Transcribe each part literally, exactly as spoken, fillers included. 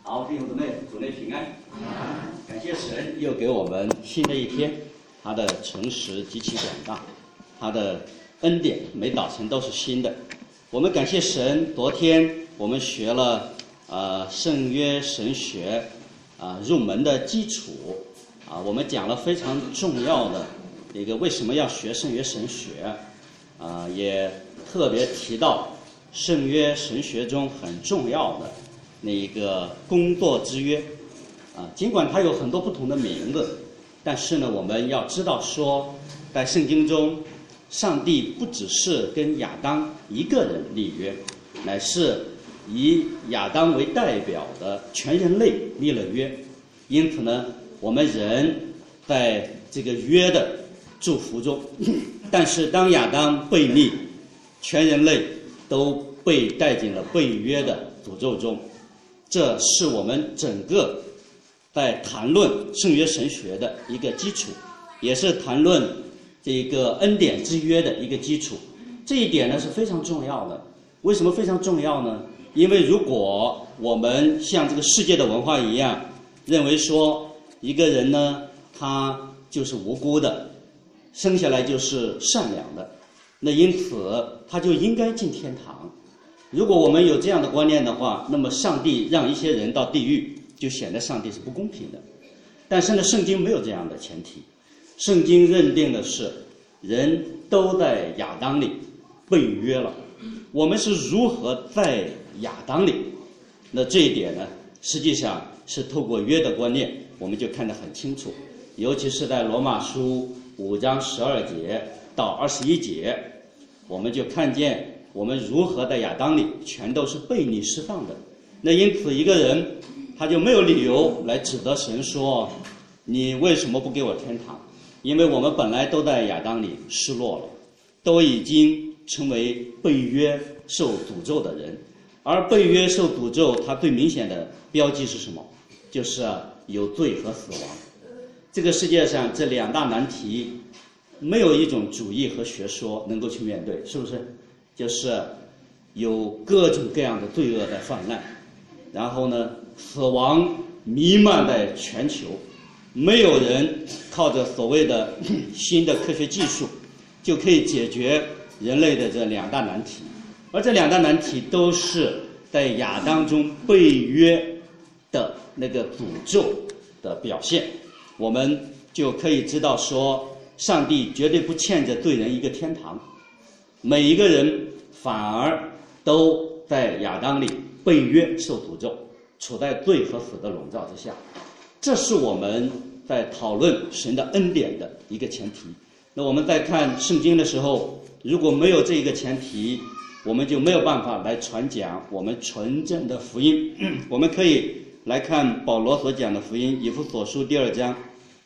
好，弟兄姊妹，主内平安。感谢神又给我们新的一天，他的诚实极其广大，他的恩典每早晨都是新的。我们感谢神，昨天我们学了呃圣约神学啊、呃、入门的基础啊，我们讲了非常重要的一个为什么要学圣约神学啊、呃，也特别提到圣约神学中很重要的那一个工作之约啊，尽管它有很多不同的名字，但是呢，我们要知道说，在圣经中，上帝不只是跟亚当一个人立约，乃是以亚当为代表的全人类立了约。因此呢，我们人在这个约的祝福中，但是当亚当悖逆，全人类都被带进了悖约的诅咒中。这是我们整个在谈论圣约神学的一个基础，也是谈论这个恩典之约的一个基础。这一点呢是非常重要的。为什么非常重要呢？因为如果我们像这个世界的文化一样，认为说一个人呢他就是无辜的，生下来就是善良的，那因此他就应该进天堂。如果我们有这样的观念的话，那么上帝让一些人到地狱，就显得上帝是不公平的。但是呢，圣经没有这样的前提，圣经认定的是人都在亚当里被约了。我们是如何在亚当里？那这一点呢，实际上是透过约的观念，我们就看得很清楚。尤其是在罗马书五章十二节到二十一节，我们就看见我们如何在亚当里全都是被你释放的。那因此一个人他就没有理由来指责神说你为什么不给我天堂，因为我们本来都在亚当里失落了，都已经成为被约受诅咒的人。而被约受诅咒它最明显的标记是什么？就是有罪和死亡。这个世界上这两大难题没有一种主义和学说能够去面对，是不是？就是有各种各样的罪恶在泛滥，然后呢，死亡弥漫在全球，没有人靠着所谓的新的科学技术就可以解决人类的这两大难题，而这两大难题都是在亚当中被约的那个诅咒的表现。我们就可以知道说，上帝绝对不欠着罪人一个天堂，每一个人反而都在亚当里被约受诅咒，处在罪和死的笼罩之下。这是我们在讨论神的恩典的一个前提。那我们在看圣经的时候，如果没有这一个前提，我们就没有办法来传讲我们纯正的福音。我们可以来看保罗所讲的福音，以弗所书第二章，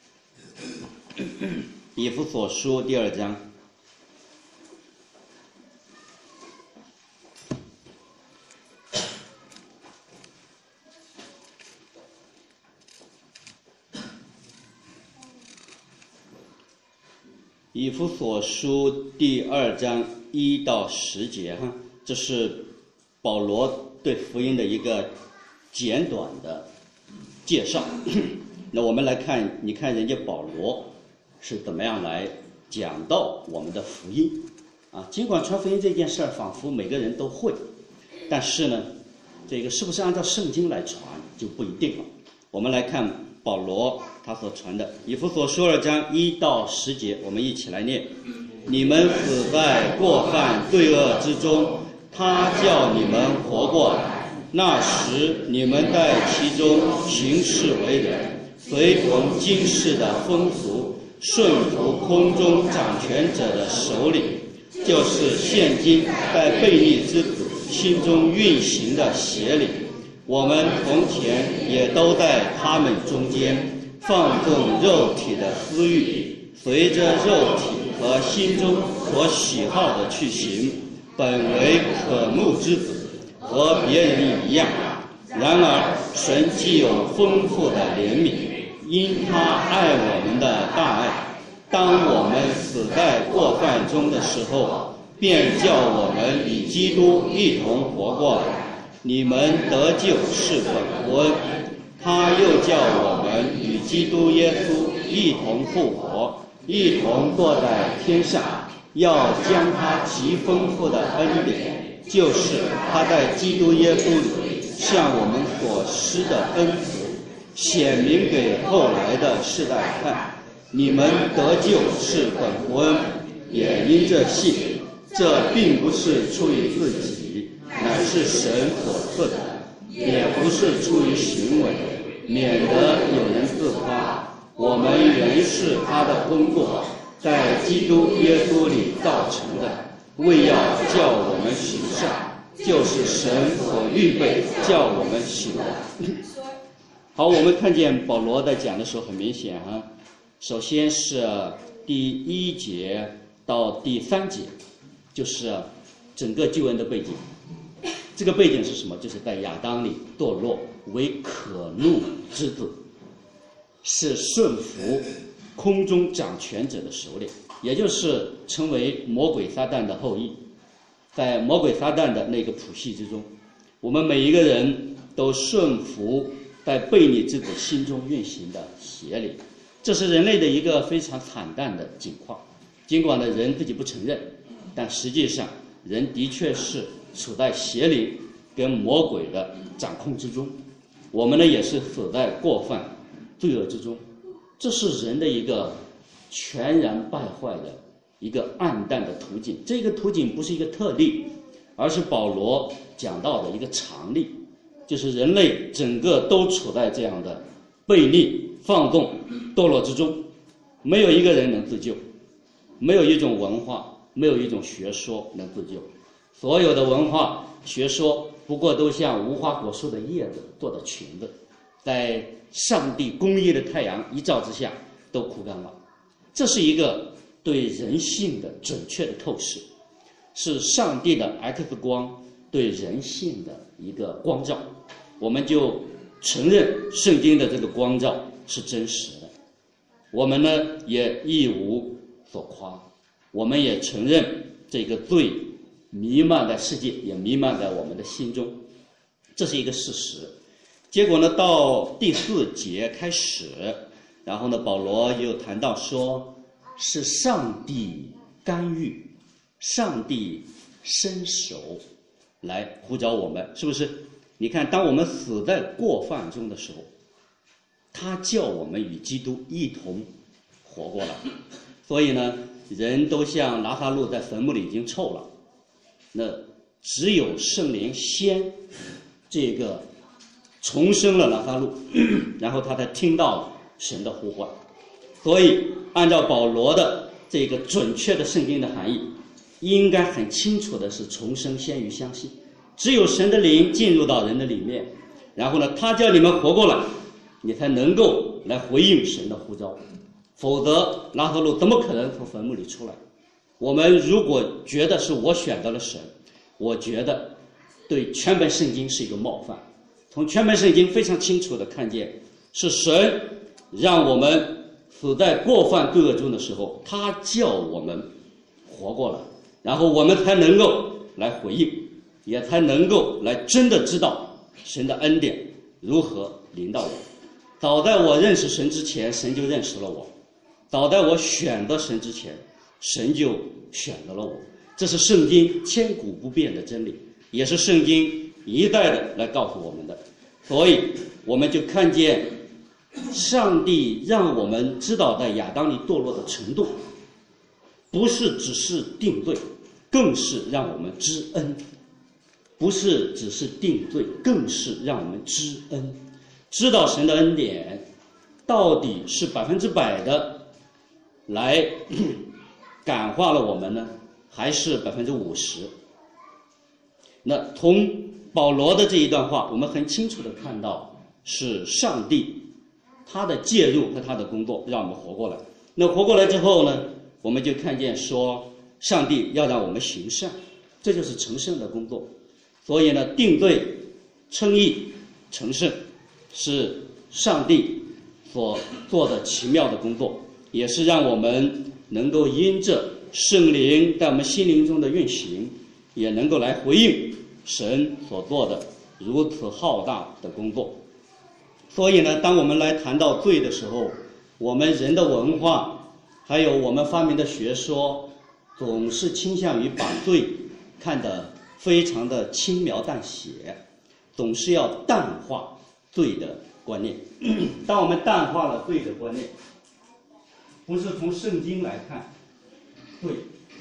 以弗所书第二章。以弗所书第二章一到十节哈，这是保罗对福音的一个简短的介绍。那我们来看，你看人家保罗是怎么样来讲到我们的福音啊？尽管传福音这件事儿仿佛每个人都会，但是呢，这个是不是按照圣经来传就不一定了。我们来看保罗他所传的以弗所书二章一到十节，我们一起来念：你们死在过犯罪恶之中，他叫你们活过来。那时你们在其中行事为人，随从今世的风俗，顺服空中掌权者的首领，就是现今在悖逆之子心中运行的邪灵。我们从前也都在他们中间，放纵肉体的私欲，随着肉体和心中所喜好的去行，本为可怒之子，和别人一样。然而神既有丰富的怜悯，因他爱我们的大爱，当我们死在过犯中的时候，便叫我们与基督一同活过来。 你们得救是本乎恩。他又叫我们与基督耶稣一同复活，一同坐在天上，要将他极丰富的恩典，就是他在基督耶稣里向我们所施的恩慈，显明给后来的世代看。你们得救是本乎恩，也因这信。这并不是出于自己，乃是神所赐的，也不是出于行为，免得有人自夸。我们原是他的工作，在基督耶稣里造成的，为要叫我们行善，就是神所预备叫我们行的。好，我们看见保罗在讲的时候很明显啊，首先是第一节到第三节，就是整个救恩的背景。这个背景是什么？就是在亚当里堕落为可怒之子，是顺服空中掌权者的首领，也就是成为魔鬼撒旦的后裔。在魔鬼撒旦的那个谱系之中，我们每一个人都顺服在悖逆之子心中运行的邪灵，这是人类的一个非常惨淡的境况。尽管呢人自己不承认，但实际上人的确是处在邪灵跟魔鬼的掌控之中。我们呢也是死在过犯罪恶之中，这是人的一个全然败坏的一个暗淡的途径。这个途径不是一个特例，而是保罗讲到的一个常例，就是人类整个都处在这样的悖逆、放纵、堕落之中，没有一个人能自救，没有一种文化，没有一种学说能自救。所有的文化学说不过都像无花果树的叶子做的裙子，在上帝公义的太阳一照之下都枯干了。这是一个对人性的准确的透视，是上帝的 X 光对人性的一个光照。我们就承认圣经的这个光照是真实的，我们呢也一无所夸，我们也承认这个罪弥漫在世界，也弥漫在我们的心中，这是一个事实。结果呢到第四节开始，然后呢保罗又谈到说是上帝干预，上帝伸手来呼召我们，是不是？你看当我们死在过犯中的时候，他叫我们与基督一同活过来。所以呢人都像拉撒路在坟墓里已经臭了，那只有圣灵先这个重生了拉撒路，然后他才听到了神的呼唤。所以按照保罗的这个准确的圣经的含义，应该很清楚的是重生先于相信。只有神的灵进入到人的里面，然后呢他叫你们活过来，你才能够来回应神的呼召，否则拉撒路怎么可能从坟墓里出来？我们如果觉得是我选择了神，我觉得对全本圣经是一个冒犯。从全本圣经非常清楚的看见，是神让我们死在过犯罪恶中的时候，他叫我们活过来，然后我们才能够来回应，也才能够来真的知道神的恩典如何临到我。早在我认识神之前，神就认识了我；早在我选择神之前，神就选择了我。这是圣经千古不变的真理，也是圣经一代的来告诉我们的。所以我们就看见上帝让我们知道在亚当里堕落的程度，不是只是定罪，更是让我们知恩。不是只是定罪，更是让我们知恩，知道神的恩典到底是百分之百的来感化了我们呢，还是百分之五十？那从保罗的这一段话，我们很清楚的看到是上帝他的介入和他的工作让我们活过来。那活过来之后呢，我们就看见说上帝要让我们行善，这就是成圣的工作。所以呢定罪、称义、成圣是上帝所做的奇妙的工作，也是让我们能够因着圣灵在我们心灵中的运行，也能够来回应神所做的如此浩大的工作。所以呢，当我们来谈到罪的时候，我们人的文化还有我们发明的学说，总是倾向于把罪看得非常的轻描淡写，总是要淡化罪的观念。当我们淡化了罪的观念，不是从圣经来看罪，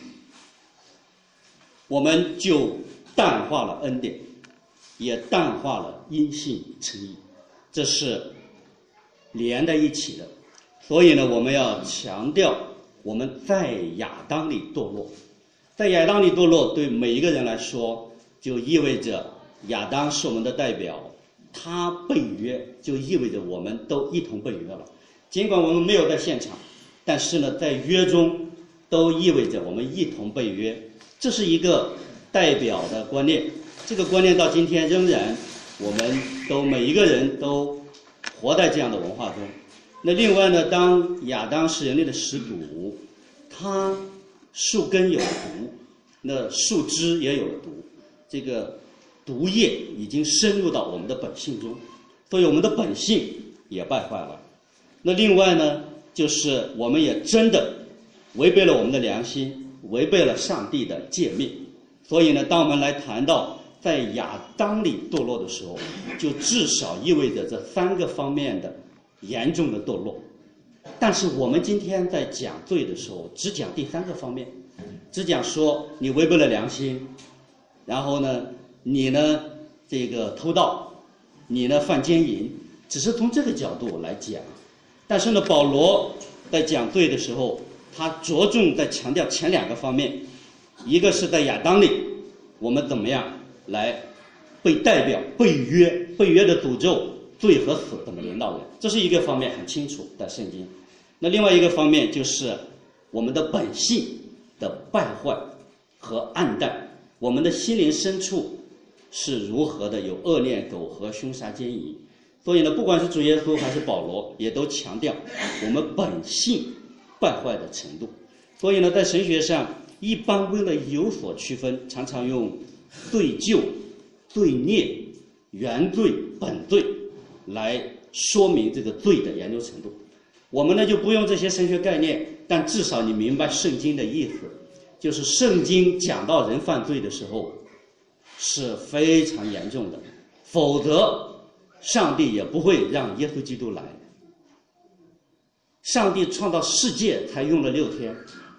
我们就淡化了恩典，也淡化了因信称义，这是连在一起的。所以呢，我们要强调我们在亚当里堕落，在亚当里堕落对每一个人来说，就意味着亚当是我们的代表，他被约，就意味着我们都一同被约了。尽管我们没有在现场，但是呢，在约中都意味着我们一同被约，这是一个代表的观念。这个观念到今天仍然，我们都每一个人都活在这样的文化中。那另外呢，当亚当是人类的始祖，他树根有毒，那树枝也有毒，这个毒液已经深入到我们的本性中，所以我们的本性也败坏了。那另外呢，就是我们也真的违背了我们的良心，违背了上帝的诫命。所以呢，当我们来谈到在亚当里堕落的时候，就至少意味着这三个方面的严重的堕落。但是我们今天在讲罪的时候，只讲第三个方面，只讲说你违背了良心，然后呢，你呢这个偷盗，你呢犯奸淫，只是从这个角度来讲。但是呢，保罗在讲罪的时候，他着重在强调前两个方面，一个是在亚当里，我们怎么样来被代表、被约、被约的诅咒、罪和死怎么领导人，这是一个方面，很清楚在圣经。那另外一个方面就是我们的本性的败坏和暗淡，我们的心灵深处是如何的有恶念、苟合、凶杀、奸淫。所以呢，不管是主耶稣还是保罗，也都强调我们本性败坏的程度。所以呢，在神学上，一般为了有所区分，常常用罪疚、罪孽、原罪、本罪来说明这个罪的严重程度。我们呢就不用这些神学概念，但至少你明白圣经的意思，就是圣经讲到人犯罪的时候是非常严重的，否则上帝也不会让耶稣基督来。上帝创造世界才用了六天，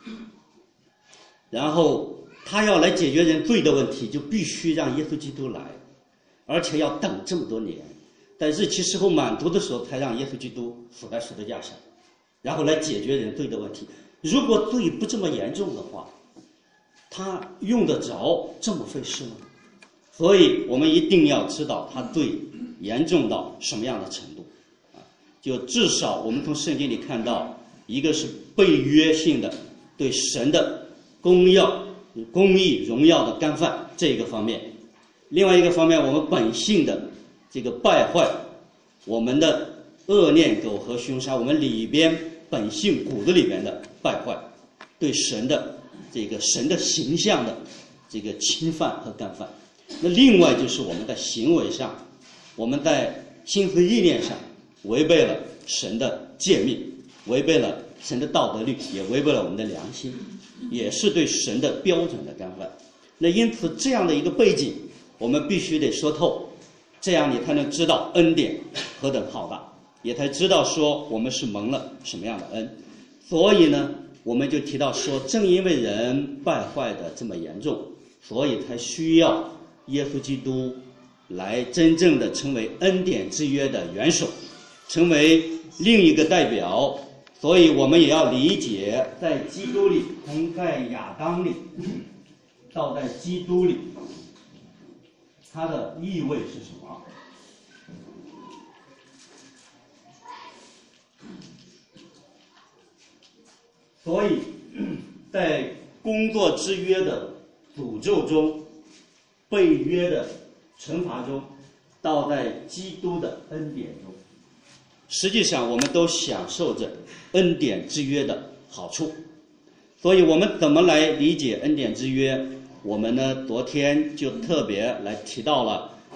然后他要来解决人罪的问题，就必须让耶稣基督来，而且要等这么多年，在日期时候满足的时候才让耶稣基督死在十字架上，然后来解决人罪的问题。如果罪不这么严重的话，他用得着这么费事吗？所以我们一定要知道他罪严重到什么样的程度啊！就至少我们从圣经里看到，一个是被约性的对神的公耀、公义、荣耀的干犯这个方面，另外一个方面，我们本性的这个败坏，我们的恶念、苟合、凶杀，我们里边本性骨子里面的败坏，对神的这个神的形象的这个侵犯和干犯。那另外就是我们在行为上，我们在心思意念上违背了神的诫命，违背了神的道德律，也违背了我们的良心，也是对神的标准的干犯。那因此这样的一个背景，我们必须得说透，这样你才能知道恩典何等浩大，也才知道说我们是蒙了什么样的恩。所以呢，我们就提到说，正因为人败坏的这么严重，所以才需要耶稣基督来真正的成为恩典之约的元首，成为另一个代表。所以我们也要理解，在基督里，从在亚当里到在基督里，它的意味是什么？所以在工作之约的诅咒中，被约的惩罚中，到在基督的恩典中，实际上我们都享受着恩典之约的好处。所以我们怎么来理解恩典之约？我们呢昨天就特别来提到了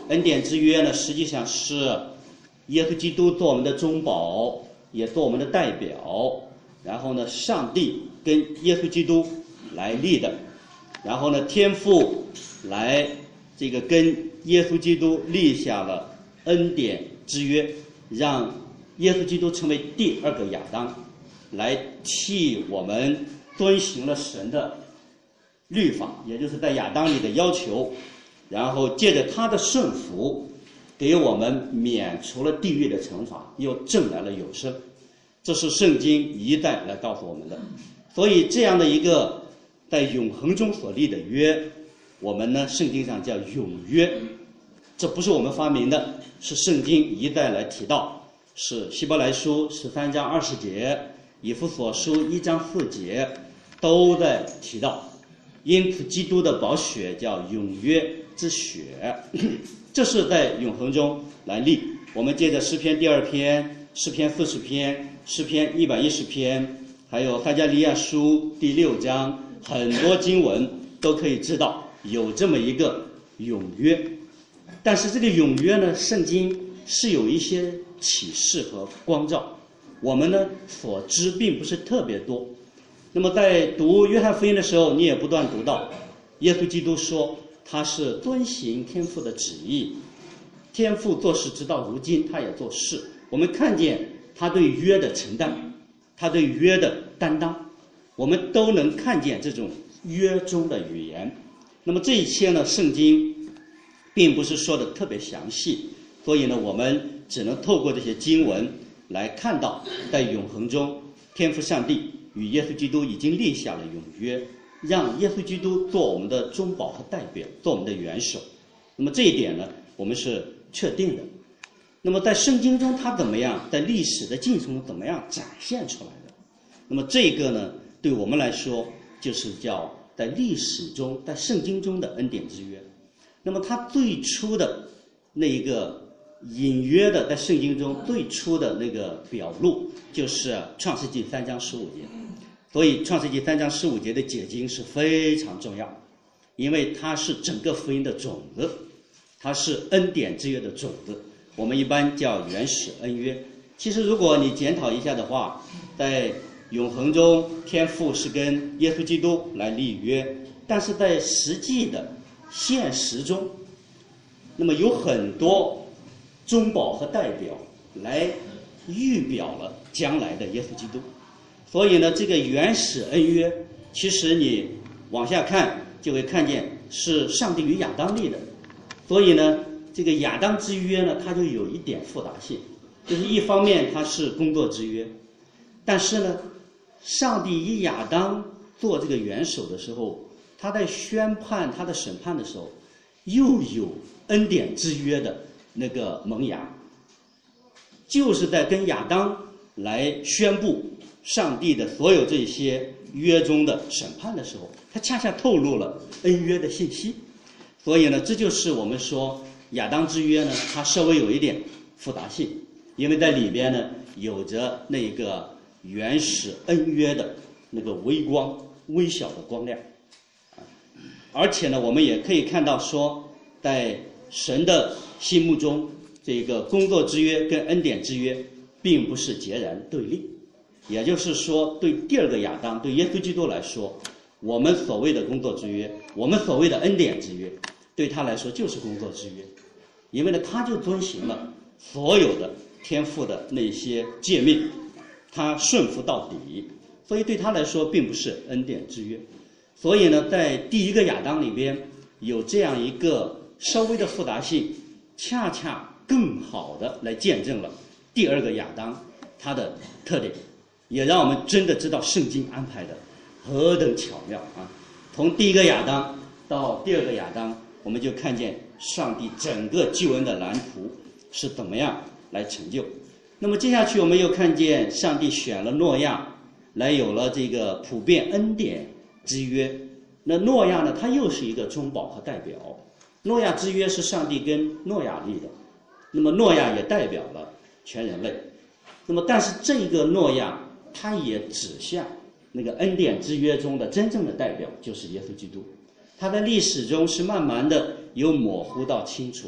恩典之约呢，实际上是耶稣基督做我们的中保，也做我们的代表。然后呢，上帝跟耶稣基督来立的，然后呢，天父来这个跟耶稣基督立下了恩典之约，让耶稣基督成为第二个亚当，来替我们遵行了神的律法，也就是在亚当里的要求，然后借着他的顺服，给我们免除了地狱的惩罚，又挣来了永生。这是圣经一再来告诉我们的。所以这样的一个在永恒中所立的约，我们呢圣经上叫永约，这不是我们发明的，是圣经一再来提到，是希伯来书十三章二十节，以弗所书一章四节都在提到。因此基督的宝血叫永约之血，这是在永恒中来立。我们接着诗篇第二篇、诗篇四十篇、诗篇一百一十篇，还有撒迦利亚书第六章，很多经文都可以知道有这么一个永约。但是这个永约呢，圣经是有一些启示和光照，我们呢所知并不是特别多。那么在读约翰福音的时候，你也不断读到耶稣基督说他是遵行天父的旨意，天父做事直到如今他也做事。我们看见他对约的承担，他对约的担当，我们都能看见这种约中的语言。那么这一切呢，圣经并不是说的特别详细，所以呢我们只能透过这些经文来看到，在永恒中天父上帝与耶稣基督已经立下了永约，让耶稣基督做我们的中保和代表，做我们的元首。那么这一点呢，我们是确定的。那么在圣经中它怎么样，在历史的进程中怎么样展现出来的？那么这个呢，对我们来说就是叫在历史中，在圣经中的恩典之约。那么它最初的那一个隐约的，在圣经中最初的那个表露，就是创世纪三章十五节。所以创世纪三章十五节的解经是非常重要，因为它是整个福音的种子，它是恩典之约的种子，我们一般叫原始恩约。其实如果你检讨一下的话，在永恒中天父是跟耶稣基督来立约，但是在实际的现实中，那么有很多中保和代表来预表了将来的耶稣基督。所以呢，这个原始恩约，其实你往下看就会看见是上帝与亚当立的。所以呢，这个亚当之约呢，它就有一点复杂性，就是一方面它是工作之约，但是呢，上帝以亚当做这个元首的时候，他在宣判他的审判的时候，又有恩典之约的那个萌芽，就是在跟亚当来宣布上帝的所有这些约中的审判的时候，他恰恰透露了恩约的信息。所以呢，这就是我们说亚当之约呢，它稍微有一点复杂性，因为在里边呢有着那个原始恩约的那个微光微小的光亮。而且呢，我们也可以看到说，在神的心目中，这个工作之约跟恩典之约并不是截然对立。也就是说，对第二个亚当，对耶稣基督来说，我们所谓的工作之约，我们所谓的恩典之约，对他来说就是工作之约，因为呢，他就遵行了所有的天父的那些诫命，他顺服到底，所以对他来说并不是恩典之约。所以呢，在第一个亚当里边有这样一个稍微的复杂性，恰恰更好的来见证了第二个亚当他的特点，也让我们真的知道圣经安排的何等巧妙啊！从第一个亚当到第二个亚当，我们就看见上帝整个救恩的蓝图是怎么样来成就。那么接下去我们又看见上帝选了诺亚，来有了这个普遍恩典之约。那诺亚呢，他又是一个中保和代表。诺亚之约是上帝跟诺亚立的，那么诺亚也代表了全人类。那么但是这个诺亚他也指向那个恩典之约中的真正的代表，就是耶稣基督。他在历史中是慢慢的由模糊到清楚，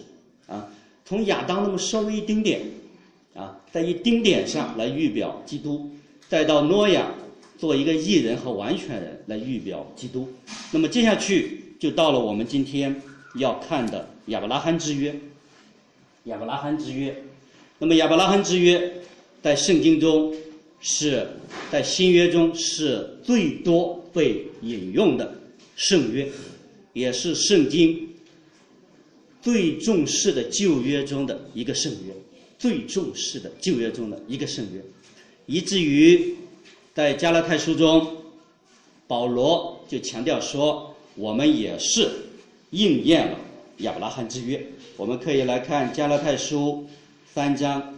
啊，从亚当那么稍微一丁点，啊，在一丁点上来预表基督，再到挪亚做一个义人和完全人来预表基督。那么接下去就到了我们今天要看的亚伯拉罕之约。亚伯拉罕之约，那么亚伯拉罕之约在圣经中是在新约中是最多被引用的圣约，也是圣经最重视的旧约中的一个圣约，最重视的旧约中的一个圣约，以至于在加拉太书中，保罗就强调说，我们也是应验了亚伯拉罕之约。我们可以来看加拉太书三章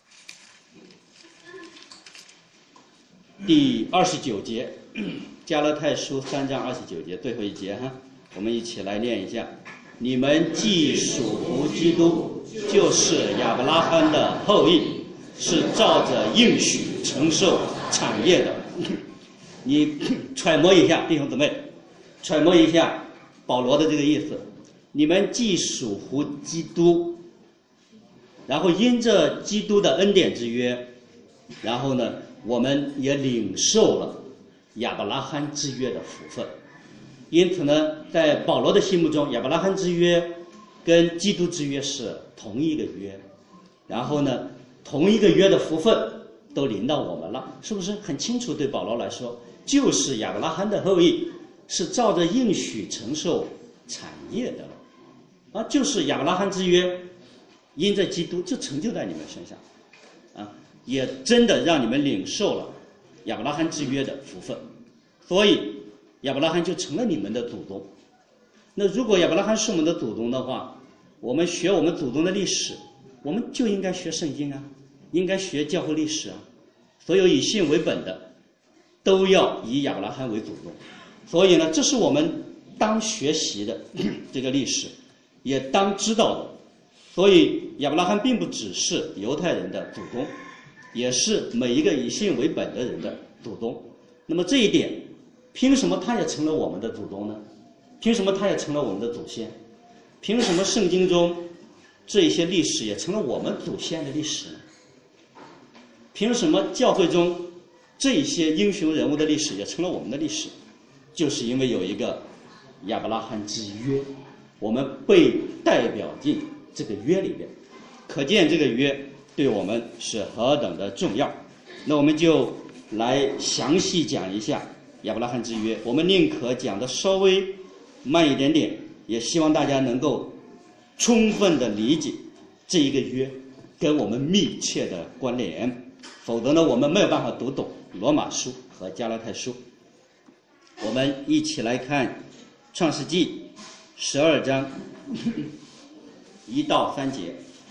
第二十九节，加拉太书三章二十九节最后一节哈，我们一起来念一下：你们既属乎基督，就是亚伯拉罕的后裔，是照着应许承受产业的。你揣摩一下，弟兄姊妹，揣摩一下保罗的这个意思。你们既属乎基督，然后因着基督的恩典之约，然后呢，我们也领受了亚伯拉罕之约的福分。因此呢，在保罗的心目中，亚伯拉罕之约跟基督之约是同一个约，然后呢，同一个约的福分都临到我们了，是不是很清楚？对保罗来说，就是亚伯拉罕的后裔，是照着应许承受产业的了。啊，就是亚伯拉罕之约，因着基督就成就在你们身上，啊，也真的让你们领受了亚伯拉罕之约的福分，所以亚伯拉罕就成了你们的祖宗。那如果亚伯拉罕是我们的祖宗的话，我们学我们祖宗的历史，我们就应该学圣经啊，应该学教会历史啊。所有以信为本的，都要以亚伯拉罕为祖宗。所以呢，这是我们当学习的这个历史，也当知道的。所以亚伯拉罕并不只是犹太人的祖宗，也是每一个以信为本的人的祖宗。那么这一点，凭什么他也成了我们的祖宗呢？凭什么他也成了我们的祖先？凭什么圣经中这一些历史也成了我们祖先的历史呢？凭什么教会中这一些英雄人物的历史也成了我们的历史？就是因为有一个亚伯拉罕之约，我们被代表进这个约里边，可见这个约对我们是何等的重要。那我们就来详细讲一下亚伯拉罕之约。我们宁可讲的稍微慢一点点，也希望大家能够充分的理解这一个约跟我们密切的关联，否则呢，我们没有办法读懂罗马书和加拉太书。我们一起来看创世纪十二章一到三节。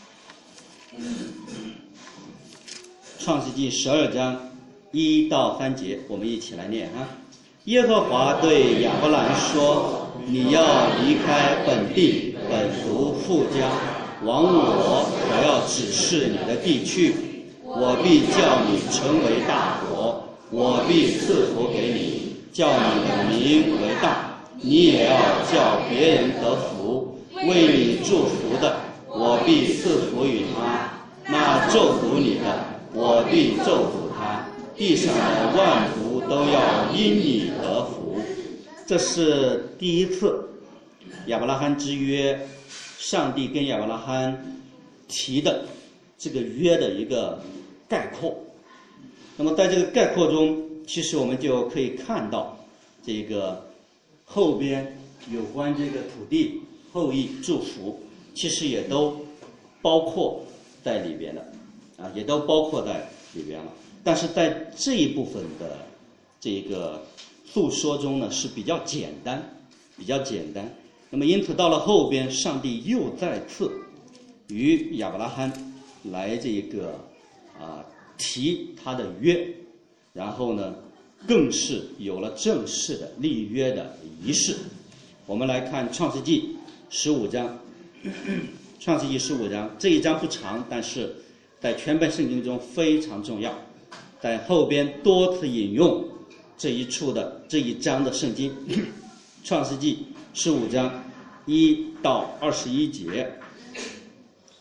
创世纪十二章一到三节，我们一起来念哈。耶和华对亚伯兰说：你要离开本地本族父家，往我所要指示你的地去。我必叫你成为大国，我必赐福给你，叫你的名为大，你也要叫别人得福。为你祝福的，我必赐福于他；那咒诅你的，我必咒诅他。地上的万族都要因你得福。这是第一次亚伯拉罕之约，上帝跟亚伯拉罕提的这个约的一个概括。那么在这个概括中，其实我们就可以看到这个后边有关这个土地后裔祝福，其实也都包括在里边的啊，也都包括在里边了。但是在这一部分的这个诉说中呢，是比较简单，比较简单。那么因此到了后边，上帝又再次与亚伯拉罕来这个啊提他的约，然后呢，更是有了正式的立约的仪式。我们来看创世纪十五章，创世纪十五章这一章不长，但是在全本圣经中非常重要，在后边多次引用这一处的这一章的圣经。创世纪十五章一到二十一节，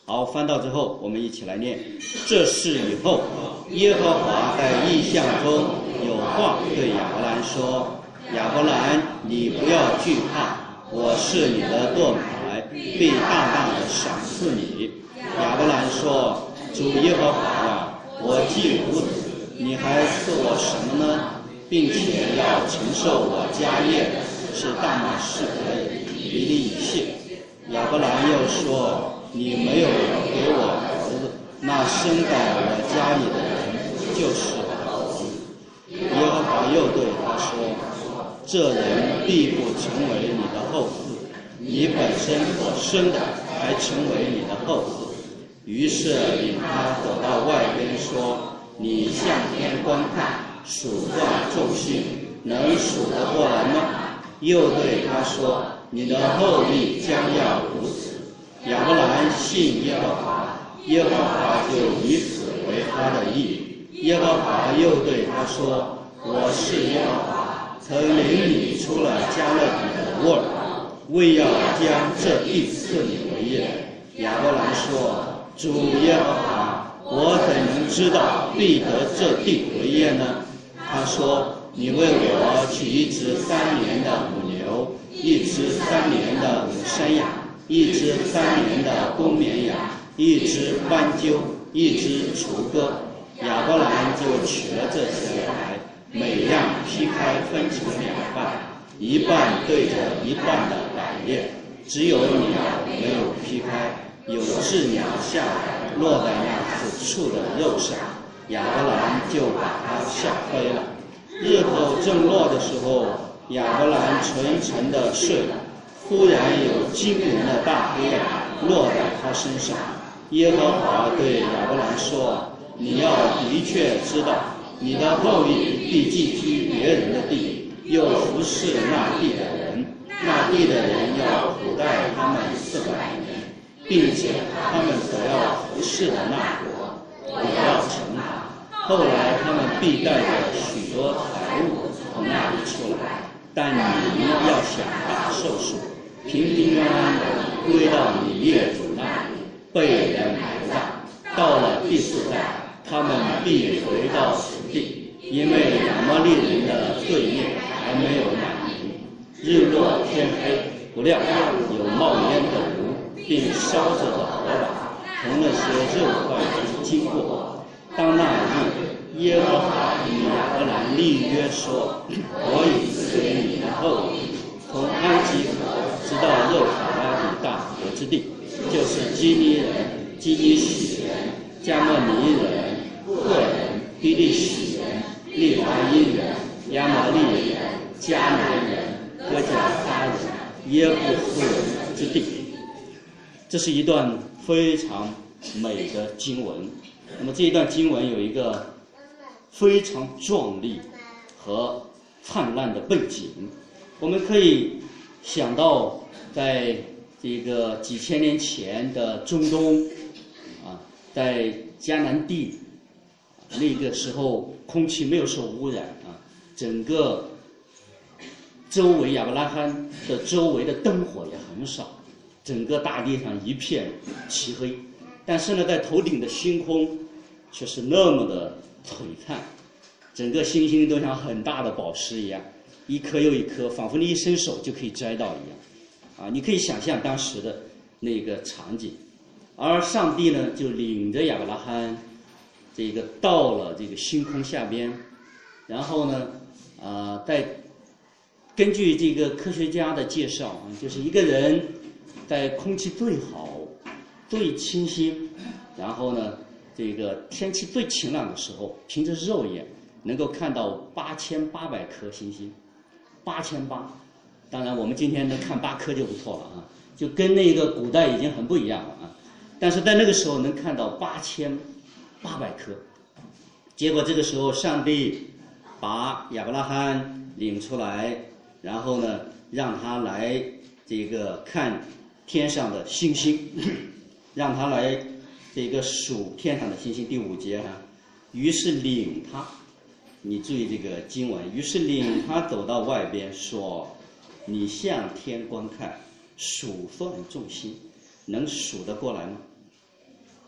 好，翻到之后，我们一起来念。这事以后，耶和华在异象中有话对亚伯兰说：亚伯兰，你不要惧怕，我是你的盾牌，必大大的赏赐你。亚伯兰说：主耶和华呀，我既如此，你还赐我什么呢？并且要承受我家业，是大马士革比利以谢。亚伯兰又说：你没有给我儿子，那生在我家里的人就是我的儿子。耶和华又对他说：这人必不成为你的后嗣，你本身所生的还成为你的后嗣。于是领他走到外边说：你向天观看，数算众星，能数得过来吗？又对他说：你的后裔将要如此。亚伯兰信耶和华，耶和华就以此为他的义。耶和华又对他说：我是耶和华，曾领你出了迦勒底的沃尔，为要将这地赐你为业。亚伯兰说：主耶和华，我怎能知道必得这地为业呢？他说：你为我取一只三年的母牛，一只三年的母山羊，一只三年的公绵羊，一只斑鸠，一只雏鸽。亚伯兰就取了这些来，每样劈开分成两半，一半对着一半的百列，只有鸟没有劈开，有雉鸟下来落在那此处的肉上，亚伯兰就把它吓飞了。日头正落的时候，亚伯兰沉沉地睡了，忽然有惊人的大黑暗落在他身上。耶和华对亚伯兰说：你要的确知道，你的后裔必寄居别人的地，又服侍那地的人，那地的人要苦待他们四百年，并且他们所要服侍的那国，我要惩罚。后来他们必带着许多财物从那里出来，但你要想打寿数，平平安安的归到你列祖那里，被人埋葬。到了第四代，他们必回到此地，因为亚摩利人的罪孽还没有满盈。日落天黑，不料有冒烟的炉，并烧着的火把，从那些肉块中经过。当那日，耶和华与亚伯兰立约说：我已赐给你的后裔，从埃及河直到幼发拉底大河之地，就是基尼人、基尼喜人、加莫尼人、赫人、比利洗人、利巴因人、亚摩利人、迦南人、哥迦撒人、耶布斯人之地。这是一段非常美的经文。那么这一段经文有一个非常壮丽和灿烂的背景，我们可以想到，在这个几千年前的中东啊，在迦南地那个时候，空气没有受污染啊，整个周围亚伯拉罕的周围的灯火也很少，整个大地上一片漆黑。但是呢，在头顶的星空却是那么的璀璨，整个星星都像很大的宝石一样，一颗又一颗，仿佛你一伸手就可以摘到一样。啊，你可以想象当时的那个场景。而上帝呢，就领着亚伯拉罕这个到了这个星空下边，然后呢，啊、呃，在根据这个科学家的介绍啊，就是一个人在空气最好、最清新，然后呢，这个天气最晴朗的时候，凭着肉眼能够看到八千八百颗星星，八千八。当然，我们今天能看八颗就不错了啊，就跟那个古代已经很不一样了啊。但是在那个时候能看到八千八百颗。结果这个时候，上帝把亚伯拉罕领出来，然后呢，让他来这个看天上的星星，让他来这个数天上的星星。第五节啊，于是领他，你注意这个经文，于是领他走到外边说：你向天观看，数算众星，能数得过来吗？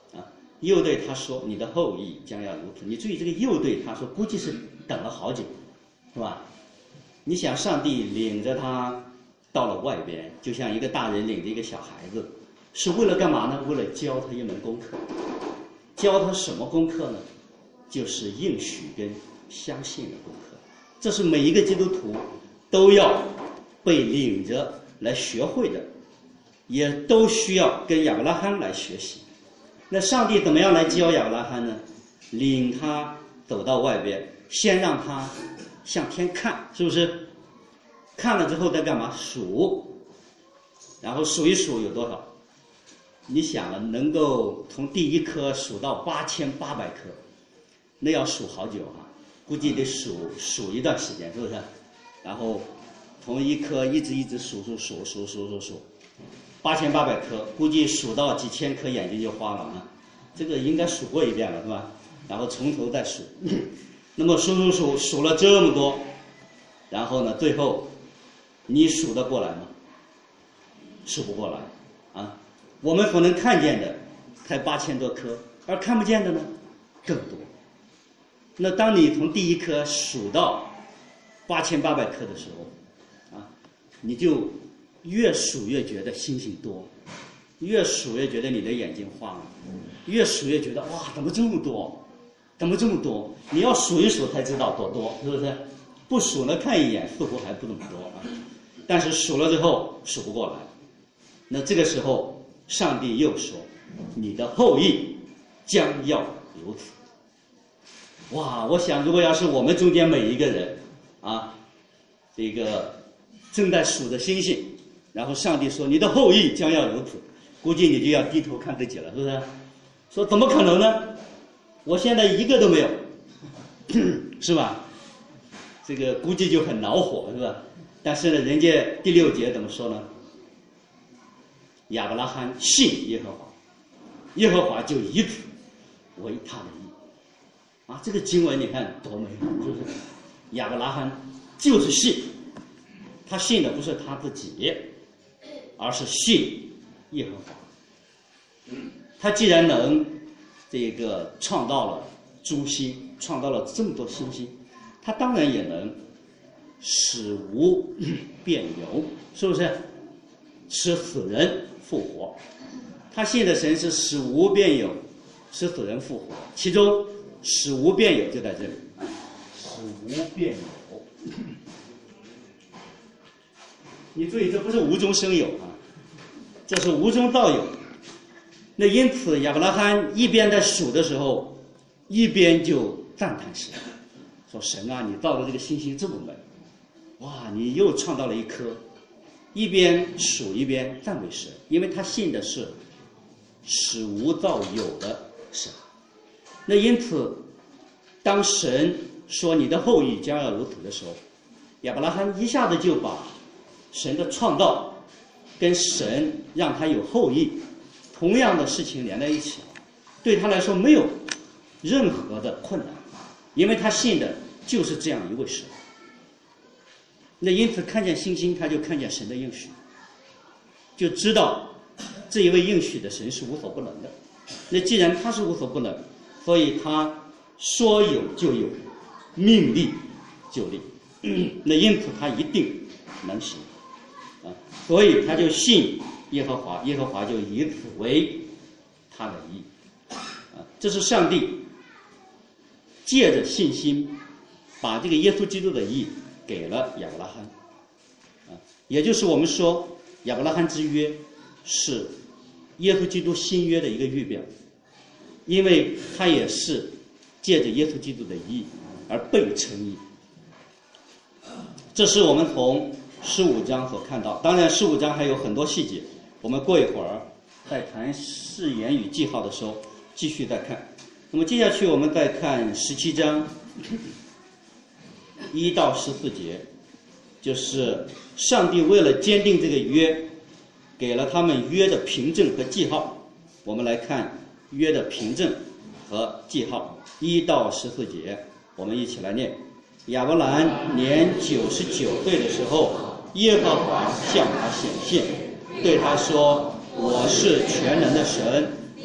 啊，又对他说：“你的后裔将要如此。”你注意这个又对他说，估计是等了好久，是吧？你想，上帝领着他到了外边，就像一个大人领着一个小孩子，是为了干嘛呢？为了教他一门功课。教他什么功课呢？就是应许跟相信的功课。这是每一个基督徒都要被领着来学会的，也都需要跟亚伯拉罕来学习。那上帝怎么样来教亚伯拉罕呢？领他走到外边，先让他向天看，是不是？看了之后再干嘛？数，然后数一数有多少？你想了，能够从第一颗数到八千八百颗，那要数好久啊，估计得数数一段时间，是不是？然后从一颗一直一直数数数数数数数，八千八百颗，估计数到几千颗眼睛就花了啊。这个应该数过一遍了，是吧？然后从头再数，那么数数数数了这么多，然后呢，最后你数得过来吗？数不过来啊。我们所能看见的才八千多颗，而看不见的呢更多。那当你从第一颗数到八千八百颗的时候，啊，你就越数越觉得星星多，越数越觉得你的眼睛花了，越数越觉得哇，怎么这么多？怎么这么多？你要数一数才知道多多，是不是？不数呢，看一眼似乎还不怎么多啊，但是数了之后数不过来。那这个时候，上帝又说：“你的后裔将要如此。”哇！我想，如果要是我们中间每一个人啊，这个正在数着星星，然后上帝说：“你的后裔将要如此。”估计你就要低头看自己了，是不是？说怎么可能呢？我现在一个都没有，是吧？这个估计就很恼火，是吧？但是呢，人家第六节怎么说呢？亚伯拉罕信耶和华，耶和华就以此为他的义。啊，这个经文你看多美好，是不是？亚伯拉罕就是信，他信的不是他自己，而是信耶和华。他既然能这个创造了诸星，创造了这么多星星，他当然也能使无变有，是不是？使死人复活。他信的神是使无变有，使死人复活，其中使无变有就在这里，使无变有。你注意，这不是无中生有啊，这是无中造有。那因此亚伯拉罕一边在数的时候，一边就赞叹神，说：“神啊，你造的这个星星这么美，哇，你又创造了一颗。”一边数一边赞美神，因为他信的是使无造有的神。那因此，当神说你的后裔将要如此的时候，亚伯拉罕一下子就把神的创造跟神让他有后裔同样的事情连在一起，对他来说没有任何的困难，因为他信的就是这样一位神。那因此看见星星，他就看见神的应许，就知道这一位应许的神是无所不能的。那既然他是无所不能，所以他说有就有，命立就立。那因此他一定能行啊，所以他就信耶和华，耶和华就以此为他的义啊。这是上帝借着信心把这个耶稣基督的义给了亚伯拉罕，啊，也就是我们说亚伯拉罕之约是耶稣基督新约的一个预表，因为他也是借着耶稣基督的义而被称义。这是我们从十五章所看到，当然十五章还有很多细节，我们过一会儿在谈誓言与记号的时候继续再看。那么接下去我们再看十七章一到十四节，就是上帝为了坚定这个约，给了他们约的凭证和记号。我们来看约的凭证和记号，一到十四节，我们一起来念。亚伯兰年九十九岁的时候，耶和华向他显现，对他说：“我是全能的神，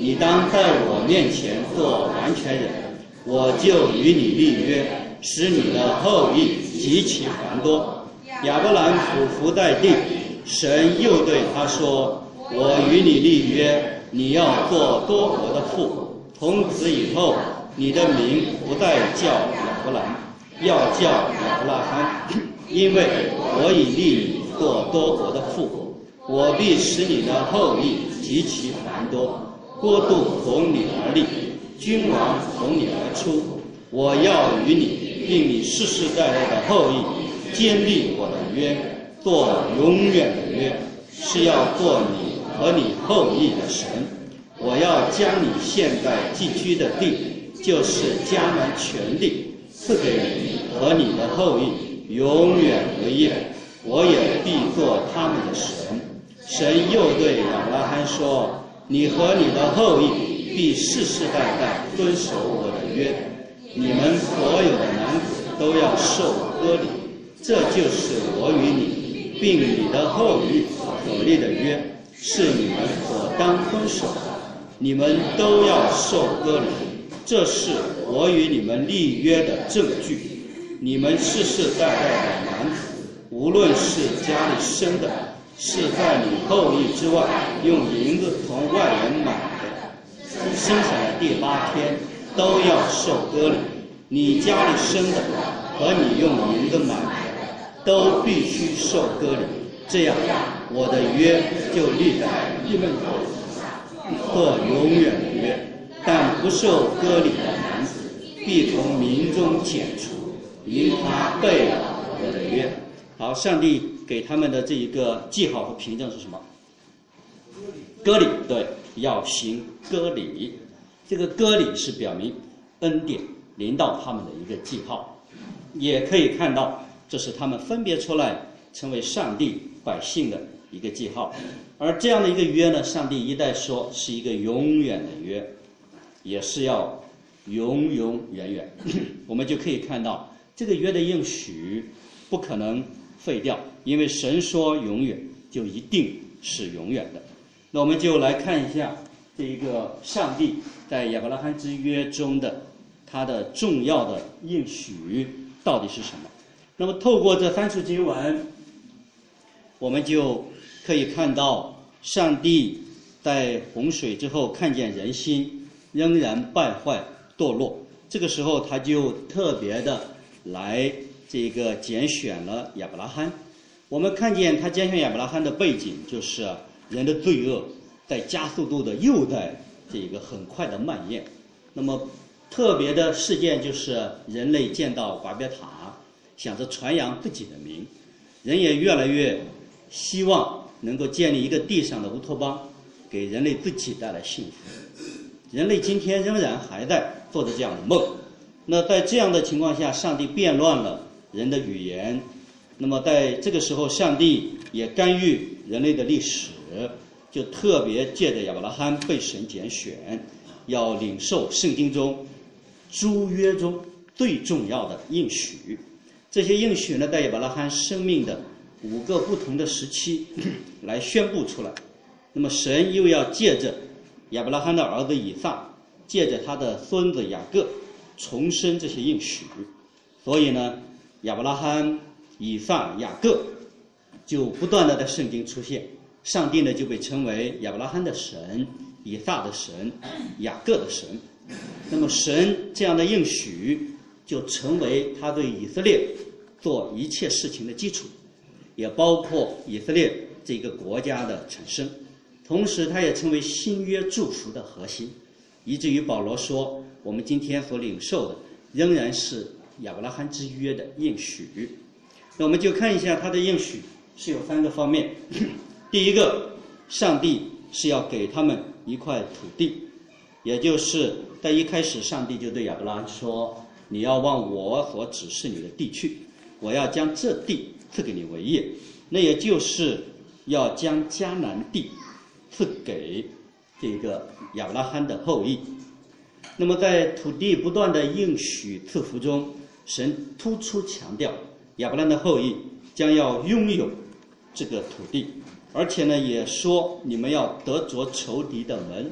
你当在我面前做完全人，我就与你立约，使你的后裔极其繁多。亚伯兰俯伏在地，神又对他说：我与你立约，你要做多国的父，从此以后，你的名不再叫亚伯兰，要叫亚伯拉罕，因为我已立你做多国的父，我必使你的后裔极其繁多，国度从你而立，君王从你而出。我要与你，并你世世代代的后裔坚立我的约，做永远的约，是要做你和你后裔的神。我要将你现在寄居的地，就是迦南全地，赐给你和你的后裔，永远为业。我也必做他们的神。神又对亚伯拉罕说：你和你的后裔必世世代代遵守我的约，你们所有的男子都要受割礼，这就是我与你并你的后裔所立的约，是你们所当遵守的。你们都要受割礼，这是我与你们立约的证据。你们世世代代的男子，无论是家里生的，是在你后裔之外用银子从外人买的，生下来第八天都要受割礼。你家里生的和你用银子买的都必须受割礼，这样我的约就立在你们头上，做永远的约。但不受割礼的男子必从民中剪除，因他背了我的约。好，上帝给他们的这一个记号和凭证是什么？割礼，对，要行割礼。这个割礼是表明恩典临到他们的一个记号，也可以看到这是他们分别出来成为上帝百姓的一个记号。而这样的一个约呢，上帝一再说是一个永远的约，也是要永永远远。我们就可以看到这个约的应许不可能废掉，因为神说永远就一定是永远的。那我们就来看一下这一个上帝在亚伯拉罕之约中的他的重要的应许到底是什么。那么透过这三处经文，我们就可以看到上帝在洪水之后看见人心仍然败坏堕落，这个时候他就特别的来这个拣选了亚伯拉罕。我们看见他拣选亚伯拉罕的背景，就是人的罪恶在加速度的又在这个很快的蔓延。那么特别的事件就是人类见到巴别塔，想着传扬自己的名，人也越来越希望能够建立一个地上的乌托邦，给人类自己带来幸福。人类今天仍然还在做着这样的梦。那在这样的情况下，上帝变乱了人的语言。那么在这个时候，上帝也干预人类的历史，就特别借着亚伯拉罕被神拣选，要领受圣经中诸约中最重要的应许。这些应许呢，在亚伯拉罕生命的五个不同的时期来宣布出来。那么神又要借着亚伯拉罕的儿子以撒，借着他的孙子雅各重申这些应许。所以呢，亚伯拉罕、以撒、雅各就不断的在圣经出现。上帝呢就被称为亚伯拉罕的神、以撒的神、雅各的神。那么神这样的应许就成为他对以色列做一切事情的基础，也包括以色列这个国家的产生。同时它也成为新约祝福的核心，以至于保罗说我们今天所领受的仍然是亚伯拉罕之约的应许。那我们就看一下他的应许是有三个方面。第一个，上帝是要给他们一块土地，也就是在一开始上帝就对亚伯拉罕说，你要往我所指示你的地去，我要将这地赐给你为业。那也就是要将迦南地赐给这个亚伯拉罕的后裔。那么在土地不断的应许赐福中，神突出强调亚伯拉罕的后裔将要拥有这个土地，而且呢也说你们要得着仇敌的门，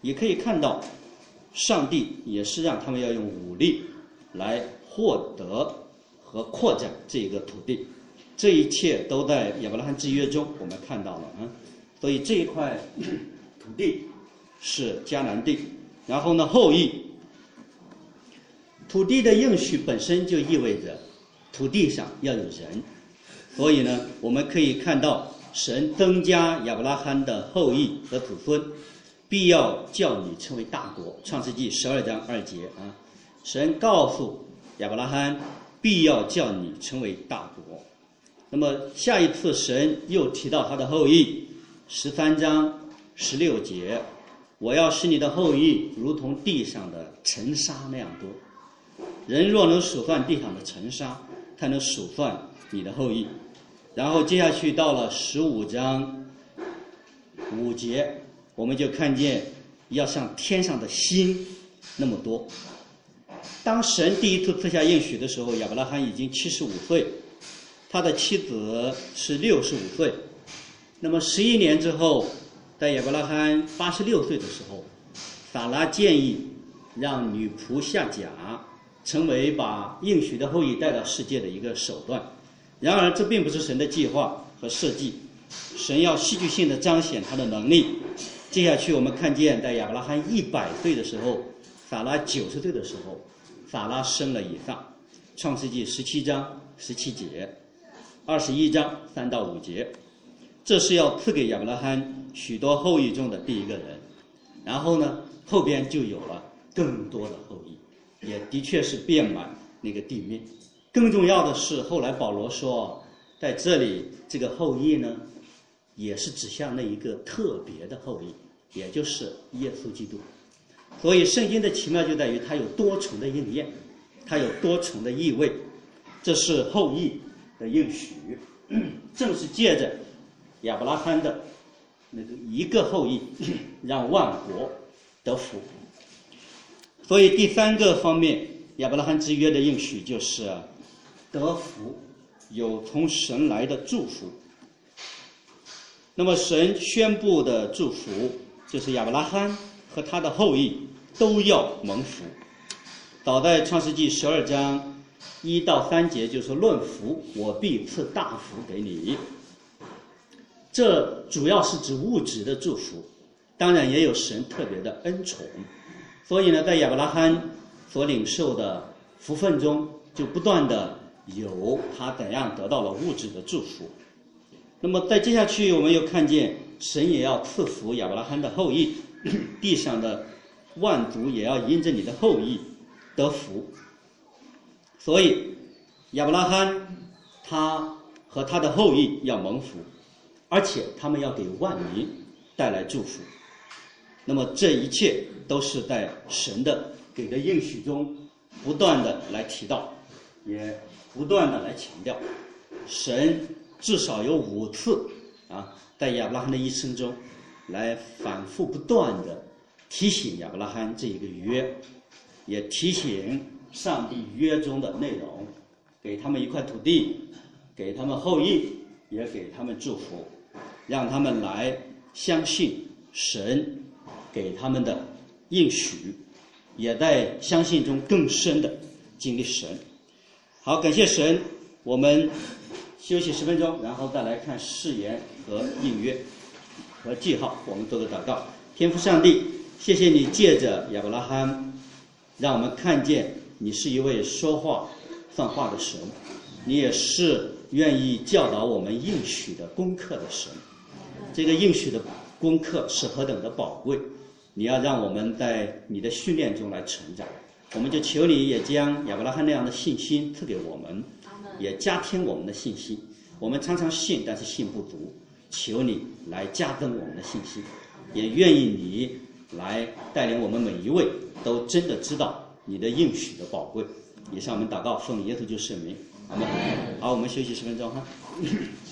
也可以看到，上帝也是让他们要用武力来获得和扩展这个土地。这一切都在亚伯拉罕之约中我们看到了啊。所以这一块土地是迦南地，然后呢，后裔。土地的应许本身就意味着土地上要有人，所以呢，我们可以看到神增加亚伯拉罕的后裔和子孙，必要叫你成为大国。创世纪十二章二节啊，神告诉亚伯拉罕，必要叫你成为大国。那么下一次神又提到他的后裔，十三章十六节，我要使你的后裔如同地上的尘沙那样多。人若能数算地上的尘沙，才能数算你的后裔。然后接下去到了十五章五节，我们就看见要像天上的星那么多。当神第一次赐下应许的时候，亚伯拉罕已经七十五岁，他的妻子是六十五岁。那么十一年之后，在亚伯拉罕八十六岁的时候，撒拉建议让女仆夏甲成为把应许的后裔带到世界的一个手段。然而这并不是神的计划和设计，神要戏剧性的彰显他的能力。接下去我们看见在亚伯拉罕一百岁的时候，撒拉九十岁的时候，撒拉生了以撒。创世纪十七章十七节，二十一章三到五节，这是要赐给亚伯拉罕许多后裔中的第一个人。然后呢，后边就有了更多的后裔，也的确是遍满那个地面。更重要的是，后来保罗说，在这里这个后裔呢，也是指向那一个特别的后裔，也就是耶稣基督。所以圣经的奇妙就在于它有多重的应验，它有多重的意味。这是后裔的应许，正是借着亚伯拉罕的那个一个后裔，让万国得福。所以第三个方面，亚伯拉罕之约的应许就是得福，有从神来的祝福。那么神宣布的祝福就是亚伯拉罕和他的后裔都要蒙福。早在创世纪十二章一到三节就说，论福，我必赐大福给你。这主要是指物质的祝福，当然也有神特别的恩宠。所以呢，在亚伯拉罕所领受的福分中，就不断的有他怎样得到了物质的祝福。那么在接下去我们又看见神也要赐福亚伯拉罕的后裔，地上的万族也要因着你的后裔得福。所以亚伯拉罕他和他的后裔要蒙福，而且他们要给万民带来祝福。那么这一切都是在神的给的应许中不断的来提到，也不断的来强调。神至少有五次啊，在亚伯拉罕的一生中来反复不断的提醒亚伯拉罕这一个约，也提醒上帝约中的内容，给他们一块土地，给他们后裔，也给他们祝福，让他们来相信神给他们的应许，也在相信中更深的经历神。好，感谢神，我们休息十分钟，然后再来看誓言和应约和记号。我们做个祷告。天父上帝，谢谢你借着亚伯拉罕，让我们看见你是一位说话算话的神，你也是愿意教导我们应许的功课的神。这个应许的功课是何等的宝贵，你要让我们在你的训练中来成长。我们就求你也将亚伯拉罕那样的信心赐给我们，也加添我们的信心。我们常常信，但是信不足，求你来加增我们的信心，也愿意你来带领我们每一位都真的知道你的应许的宝贵。以上我们祷告，奉耶稣基督圣名，阿们。好，我们休息十分钟哈。